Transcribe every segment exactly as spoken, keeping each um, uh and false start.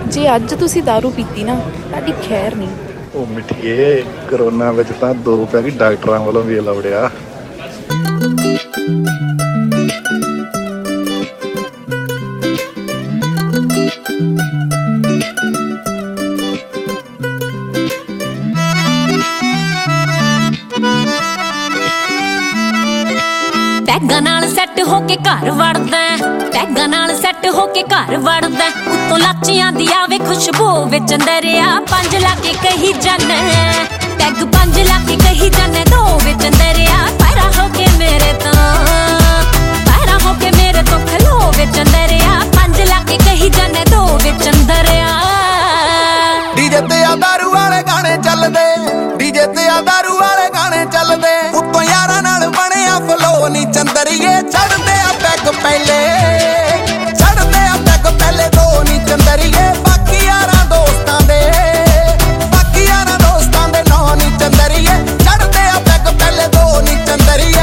जे अज तुसी दारू पीती ना ताडी खैर नहीं। ओ मिठिए कोरोना विच तां दो रुपए की डॉक्टरां वालों भी लवड़िया। टैगा नाल सैट होके घर वड़दा, टैगा नाल सैट होके घर वड़दा, उत्तों लाचियां दी आवे खुशबू विच अंदरिया पंज लाके कही जाने, टैग पंज लाके कही जाने दो विच अंदरिया पैरा होके मेरे तो पैरा होके मेरे तो खलो विच अंदरिया पंज लाके कही जाने दो विच अंदरिया। डीजे ते आ दारू वाले गाने चलदे, डीजे ते आ दारू वाले गाने चलदे, उत्तों यारां नाल बणिया फलो नी चंदरिए चढ़दे आ पैग पहले, चढ़दे आ पैग पहले दो नी चंदरिए बाकी यारां दोस्तां दे, बाकी यारां दोस्तां दे नौ नी चंदरिए चढ़दे आ पैग पहले दो नी चंदरिए।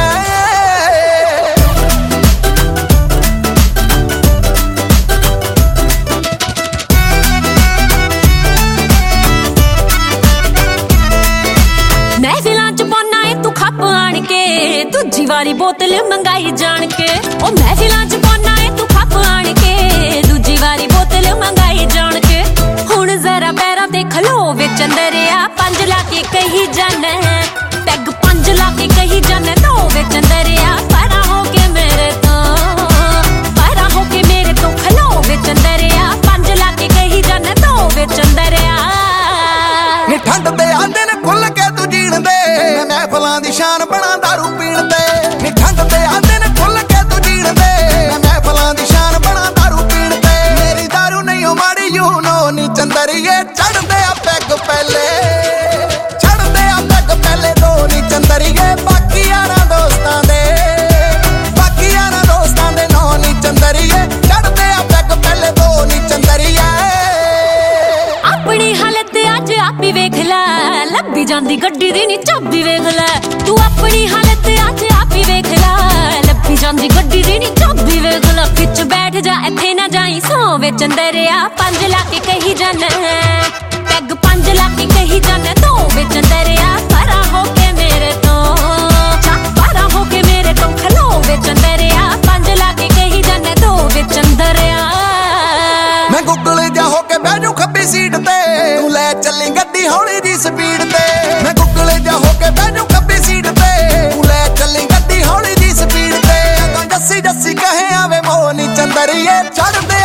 महफिलां च पौना है तू खप आण के, दूजी वारी बोतल मंगाई जान के, ओ महफिलां च पौना है तू खप आण के, दूजी वारी बोतल मंगाई जान के, हुण जरा पैरां ते खलो विच अंदरिया पंज लाके कही जाने, पैग पंज लाके कही जाने दो विच अंदरिया पैरा होके मेरे तो पैरा होके मेरे तो खलो विच अंदरिया पंज लाके कही जाने दो विच अंदरिया। नी ठंड दे आंदे ने खुल के तू जीण दे, महफिलां दी शान बना दारू पीण दे, नी ठंड दे आंदे ने खुल के तू जीण दे, महफिलां दी शान बना दारू पीण दे, मेरी दारू नहीं ओ माड़ी यू नो नी चंदरिए चढ़दे आ पैग पहले, चढ़दे आ पैग पहले दो नी चंदरिए बाकी यारां दोस्तां दे, बाकी यारां दोस्तां दे नौ नी चंदरिए चढ़दे आ पैग पहले दो नी चंदरिए। अपनी हालत अज आप ही वेख लै, लब्भी जांदी गड्डी दी नी चाबी वेख लै, तू अपनी हालत अज आप ही वेख लै, लब्भी जांदी गड्डी दी नी चाबी वेख लै, विच बैठ जा इत्थे ना जाई सौ विच अंदरिया पंज लाके कही जाने, पैग पंज लाके कही जाने दो विच अंदरिया परा होके मेरे तो परा होके मेरे तो खलो विच अंदरिया पंज लाके कही जाने दो विच अंदरिया। मैं गुगल जा होके बैठू खब्बी सीट ते, तू ले चली गड्डी हौली जी स्पीड ते, मैं गुगल जा होके बैठू खब्बी सीट ते, तू ले चली गड्डी हौली जी स्पीड ते, अगों जस्सी जस्सी कहे आवे मोह नी चंदरिए चढ़दे